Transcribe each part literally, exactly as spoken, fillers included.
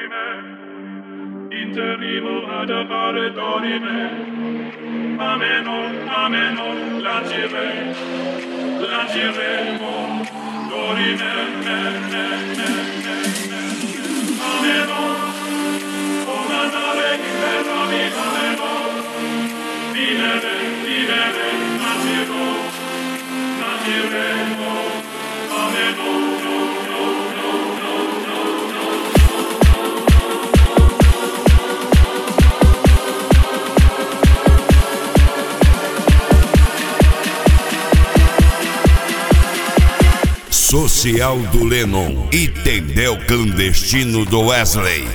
Interrimo ad appare dorime, ameno, ameno, lancire, lanciremo, dorime, me, me, me, me, me. Ameno, comandare in terra mi ameno, vivere, vivere, lanciremo, lanciremo, ameno, no, no, no, no, no, no. Social do Lennon e Tendel Clandestino do Wesley.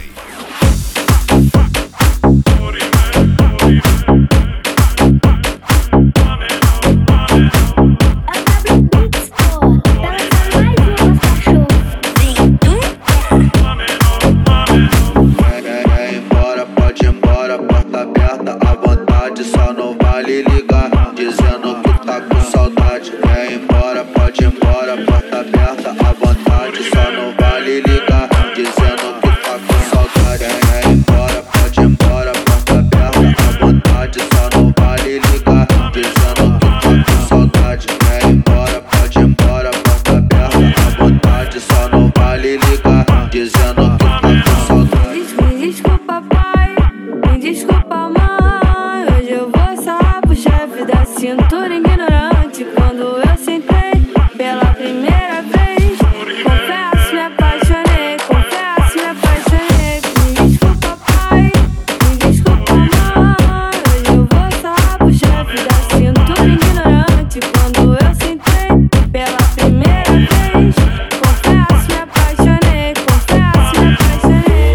Quer ir embora, pode ir embora, porta aberta à vontade, só não vale ligar, dizendo que tá com saudade. Quer ir embora, pode ir embora, porta aberta à vontade, só não vale ligar, dizendo que tá com saudade. Quer ir embora, pode ir embora, porta aberta à vontade, só não vale ligar, dizendo que tá com saudade. Quer ir embora, pode ir embora, porta aberta à vontade, só não vale ligar, dizendo que tá com saudade. Me desculpa, pai, me desculpa, mãe. Hoje eu vou sarrar pro chefe da cintura ignorante. Quando eu sentei pela primeira vez, confesso, me apaixonei, confesso, me apaixonei. Me desculpa, pai, me desculpa, mãe. Hoje eu vou sarrar pro chefe da cintura ignorante. Quando eu sentei pela primeira vez, confesso, me apaixonei, confesso, me apaixonei.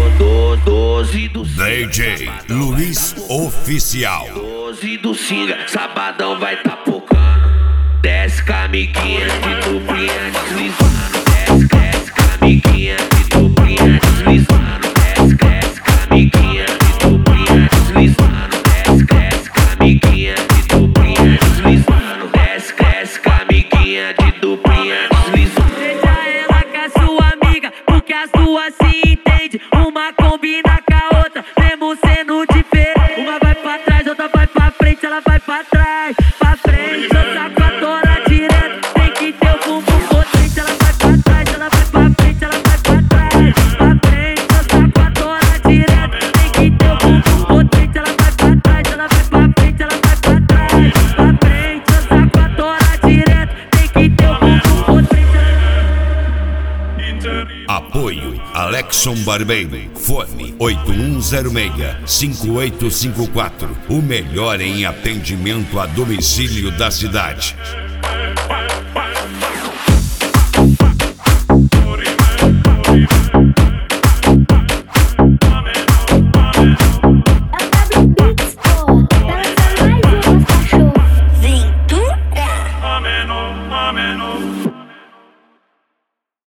Doze do D J Luiz Oficial. doze do Singa, sabadão vai tá pocando. Desce com a amiguinha de duplinha deslizando. Desce, desce com a amiguinha de duplinha deslizando. Desce, desce com a amiguinha de duplinha deslizando. Desce, desce com a amiguinha de duplinha deslizando. Desce, desce com a amiguinha de duplinha deslizando. Deixa ela com a sua amiga, porque as duas se entendem. Uma combina com a outra, mesmo sendo diferente. Uma vai pra trás, outra vai pra frente, ela vai pra trás, pra frente. Eu saco a tora direto, tem que ter o bumbum potente. Ela vai pra trás, ela vai pra frente, ela vai pra trás, pra frente. Eu saco a tora direto, tem que ter o bumbum potente. Ela vai pra trás, ela vai pra frente, ela vai pra trás, pra frente. Eu saco a tora direto, tem que ter o bumbum potente. Apoio Alexson Barbeiro. Fone oito um zero seis, cinco oito cinco quatro. O melhor em atendimento a domicílio da cidade.